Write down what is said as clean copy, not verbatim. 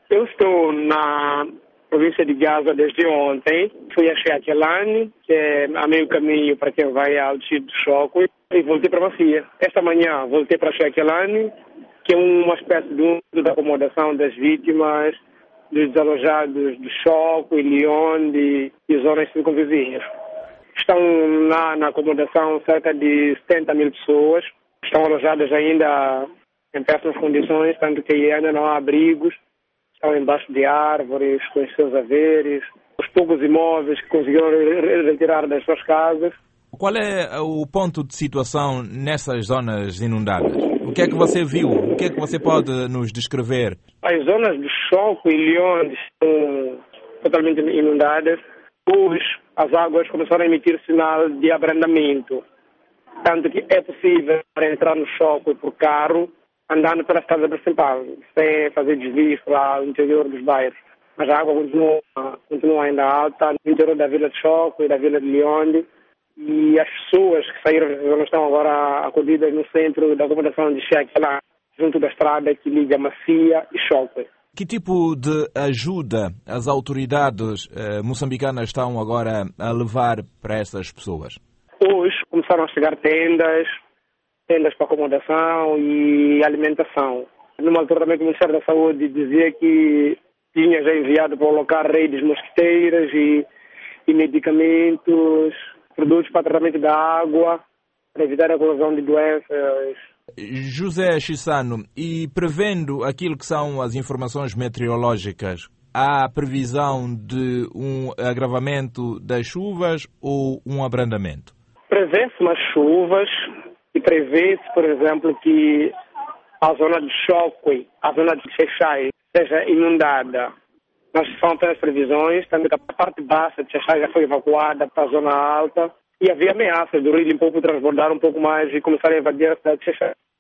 Eu estou na província de Gaza desde ontem. Fui a Shekelani, que é a meio caminho para quem vai ao distrito do Choco, e voltei para Macia. Esta manhã voltei para Shekelani, que é uma espécie de um de acomodação das vítimas, dos desalojados do Choco e Lyon e zonas circunvizinhas. Estão lá na acomodação cerca de 70 mil pessoas. Estão alojadas ainda em péssimas condições, tanto que ainda não há abrigos. Estão embaixo de árvores, com os seus haveres, os poucos imóveis que conseguiram retirar das suas casas. Qual é o ponto de situação nessas zonas inundadas? O que é que você viu? O que é que você pode nos descrever? As zonas do Choco e Lyon estão totalmente inundadas. Hoje, as águas começaram a emitir sinal de abrandamento. Tanto que é possível entrar no Choco por carro, andando pela estrada principal, sem fazer desvios para o interior dos bairros. Mas a água continua ainda alta no interior da Vila de Choco e da Vila de Lyon. E as pessoas que saíram estão agora acolhidas no centro da acomodação de Shekelani, junto da estrada que liga Macia e Choco. Que tipo de ajuda as autoridades moçambicanas estão agora a levar para essas pessoas? Hoje começaram a chegar tendas para acomodação e alimentação. Numa altura também o Ministério da Saúde dizia que tinha já enviado para o local redes mosquiteiras e medicamentos, produtos para tratamento da água, para evitar a corrosão de doenças. José Chissano, e prevendo aquilo que são as informações meteorológicas, há previsão de um agravamento das chuvas ou um abrandamento? Prevê-se umas chuvas e prevê-se, por exemplo, que a zona de Choco, a zona de Xexai, seja inundada. Mas são apenas previsões, tanto que a parte baixa de Xexai já foi evacuada para a zona alta e havia ameaças do rio Limpopo transbordar um pouco mais e começar a invadir a cidade de Xexai.